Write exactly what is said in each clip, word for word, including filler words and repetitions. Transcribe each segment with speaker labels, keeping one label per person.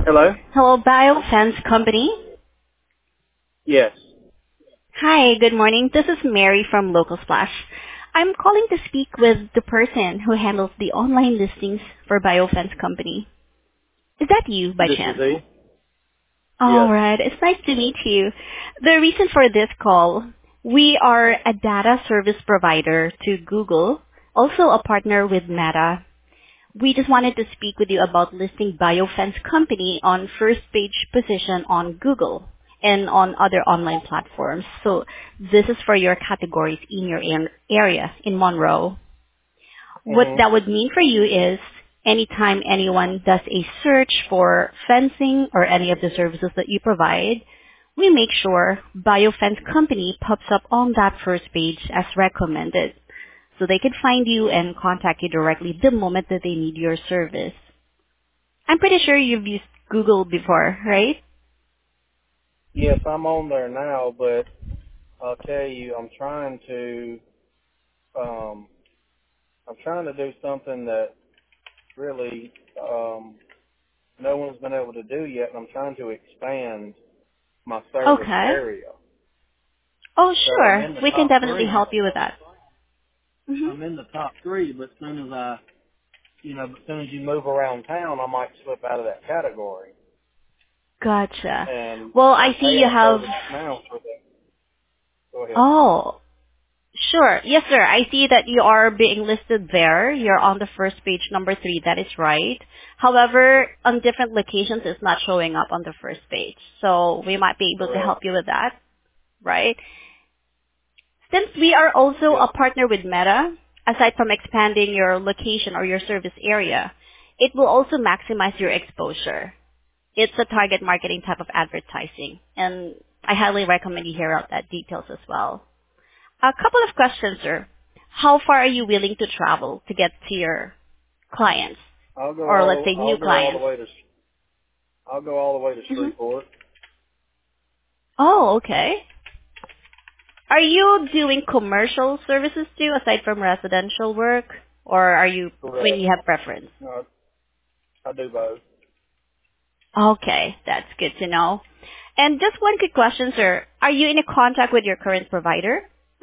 Speaker 1: Hello?
Speaker 2: Hello, Biofence Company.
Speaker 1: Yes.
Speaker 2: Hi, good morning. This is Mary from Local Splash. I'm calling to speak with the person who handles the online listings for Biofence Company. Is that you by
Speaker 1: This is
Speaker 2: chance?
Speaker 1: he?
Speaker 2: All
Speaker 1: Yes.
Speaker 2: right. It's nice to meet you. The reason for this call, we are a data service provider to Google, also a partner with Meta. We just wanted to speak with you about listing Biofence Company on first page position on Google and on other online platforms. So this is for your categories in your an- area in Monroe. What
Speaker 1: hmm
Speaker 2: that would mean for you is anytime anyone does a search for fencing or any of the services that you provide, we make sure Biofence Company pops up on that first page as recommended so they can find you and contact you directly the moment that they need your service. I'm pretty sure you've used Google before, right?
Speaker 1: Yes, I'm on there now, but I'll tell you, I'm trying to, um, I'm trying to do something that really, um, no one's been able to do yet, and I'm trying to expand my service
Speaker 2: Okay.
Speaker 1: area.
Speaker 2: Oh,
Speaker 1: So I'm
Speaker 2: sure.
Speaker 1: in the
Speaker 2: We can
Speaker 1: top
Speaker 2: definitely
Speaker 1: three.
Speaker 2: help you with that. hmm
Speaker 1: I'm in the top three, but as soon as I, you know, as soon as you move around town, I might slip out of that category.
Speaker 2: Gotcha.
Speaker 1: And
Speaker 2: Well,
Speaker 1: I'm
Speaker 2: I see you
Speaker 1: paying
Speaker 2: have...
Speaker 1: service now for that. Go ahead.
Speaker 2: Oh, sure. Yes, sir. I see that you are being listed there. You're on the first page, number three. That is right. However, on different locations, it's not showing up on the first page. So we might be able to
Speaker 1: Correct.
Speaker 2: help you with that, right? Since we are also
Speaker 1: Yes.
Speaker 2: a partner with Meta, aside from expanding your location or your service area, it will also maximize your exposure. It's a target marketing type of advertising, and I highly recommend you hear out that details as well. A couple of questions, sir. How far are you willing to travel to get to your clients,
Speaker 1: I'll go
Speaker 2: or let's
Speaker 1: all
Speaker 2: say new
Speaker 1: I'll go all the
Speaker 2: clients?
Speaker 1: way to I'll go all the way to
Speaker 2: hmm
Speaker 1: Shreveport.
Speaker 2: Oh, okay. Are you doing commercial services too, aside from residential work, or are you, when
Speaker 1: Correct.
Speaker 2: you have preference?
Speaker 1: No, I do both.
Speaker 2: Okay, that's good to know. And just one quick question, sir. Are you in a contact with your current provider?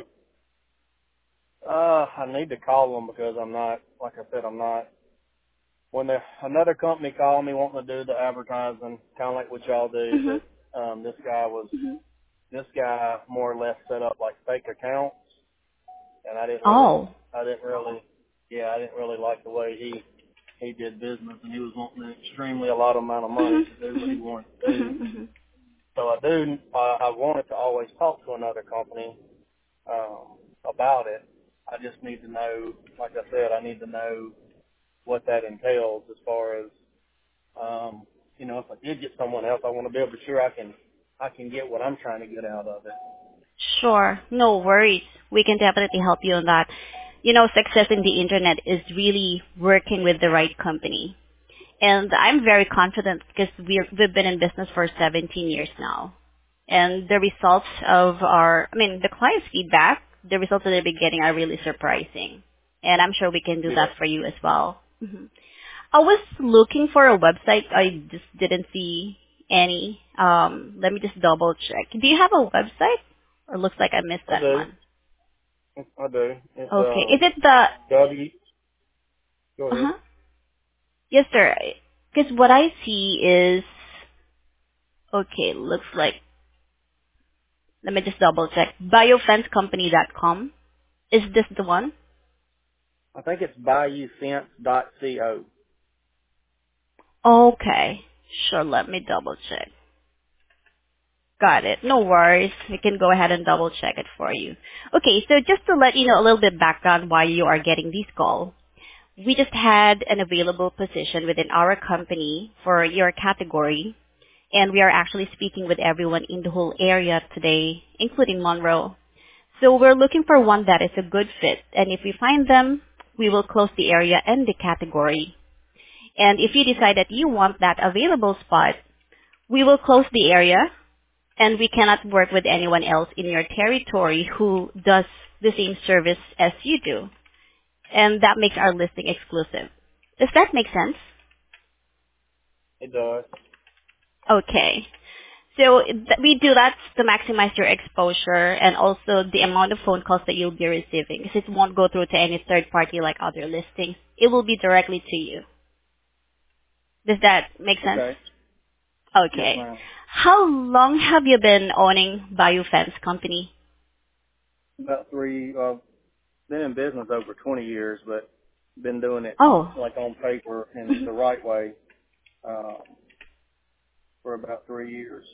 Speaker 1: Uh, I need to call them because I'm not, like I said, I'm not. When the, another company called me wanting to do the advertising, kind of like what y'all do,
Speaker 2: Mhm.
Speaker 1: but um, this guy was,
Speaker 2: Mhm.
Speaker 1: this guy more or less set up like fake accounts, and I didn't really,
Speaker 2: Oh.
Speaker 1: I didn't really, yeah, I didn't really like the way he he did business, and he was wanting an extremely a lot of amount of money
Speaker 2: Mhm.
Speaker 1: to do what he
Speaker 2: Mhm.
Speaker 1: wanted to do.
Speaker 2: Mhm. Mhm.
Speaker 1: So I do, uh, I wanted to always talk to another company um, about it. I just need to know, like I said, I need to know what that entails as far as, um, you know, if I did get someone else, I want to be able to sure I can, I can get what I'm trying to get out of it.
Speaker 2: Sure. No worries. We can definitely help you on that. You know, success in the internet is really working with the right company. And I'm very confident because we're, we've been in business for seventeen years now. And the results of our, I mean, the client's feedback, the results that they've been getting are really surprising. And I'm sure we can do
Speaker 1: Yeah.
Speaker 2: that for you as well. Mhm. I was looking for a website. I just didn't see any. Um, let me just double check. Do you have a website? Or looks like I missed
Speaker 1: I
Speaker 2: that
Speaker 1: do.
Speaker 2: one.
Speaker 1: I do. It's,
Speaker 2: Okay. Is
Speaker 1: um,
Speaker 2: it the,
Speaker 1: W, go ahead.
Speaker 2: uh-huh. Yes, sir. Because what I see is, okay, looks like, let me just double check. biofence company dot com. Is this the one?
Speaker 1: I think it's bayou fence dot co.
Speaker 2: Okay. Sure, let me double check. Got it. No worries. We can go ahead and double check it for you. Okay, so just to let you know a little bit background why you are getting this call. We just had an available position within our company for your category, and we are actually speaking with everyone in the whole area today, including Monroe. So we're looking for one that is a good fit, and if we find them, we will close the area and the category. And if you decide that you want that available spot, we will close the area, and we cannot work with anyone else in your territory who does the same service as you do. And that makes our listing exclusive. Does that make sense?
Speaker 1: It does.
Speaker 2: Okay. So th- we do that to maximize your exposure and also the amount of phone calls that you'll be receiving, because it won't go through to any third party like other listings. It will be directly to you. Does that make sense?
Speaker 1: Okay. Yes,
Speaker 2: Okay.
Speaker 1: ma'am.
Speaker 2: How long have you been owning Bayou Fence Company?
Speaker 1: About three. Uh, been in business over twenty years, but been doing it
Speaker 2: Oh.
Speaker 1: like on paper and
Speaker 2: Mhm.
Speaker 1: the right way uh, for about three years.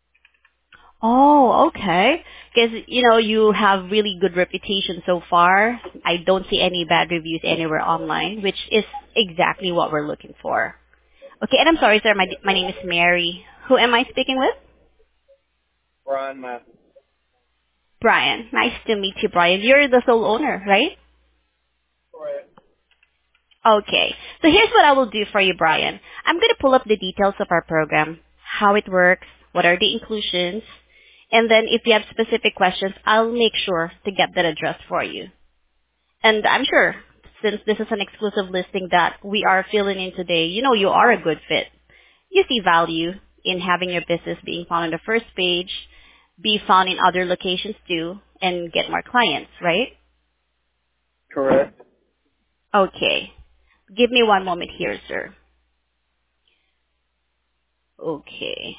Speaker 2: Oh, okay. Because, you know, you have really good reputation so far. I don't see any bad reviews anywhere online, which is exactly what we're looking for. Okay, and I'm sorry, sir. My, my name is Mary. Who am I speaking with?
Speaker 1: Brian Mathis.
Speaker 2: Brian. Nice to meet you, Brian. You're the sole owner, right?
Speaker 1: Correct.
Speaker 2: Okay. So here's what I will do for you, Brian. I'm going to pull up the details of our program, how it works, what are the inclusions, and then if you have specific questions, I'll make sure to get that addressed for you. And I'm sure, since this is an exclusive listing that we are filling in today, you know you are a good fit. You see value in having your business being found on the first page, be found in other locations too, and get more clients, right?
Speaker 1: Correct.
Speaker 2: Okay. Give me one moment here, sir. Okay.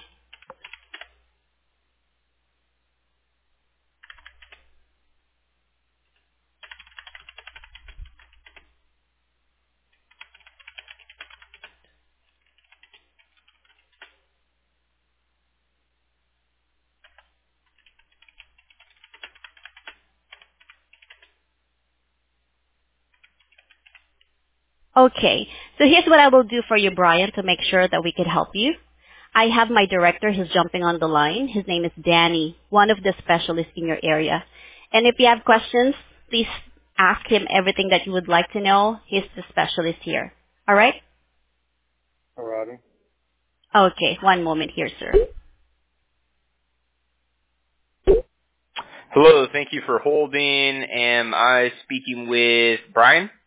Speaker 2: Okay. So here's what I will do for you, Brian, to make sure that we can help you. I have my director who's jumping on the line. His name is Danny, one of the specialists in your area. And if you have questions, please ask him everything that you would like to know. He's the specialist here. All right?
Speaker 1: Alrighty.
Speaker 2: Okay. One moment here, sir.
Speaker 3: Hello, thank you for holding. Am I speaking with Brian?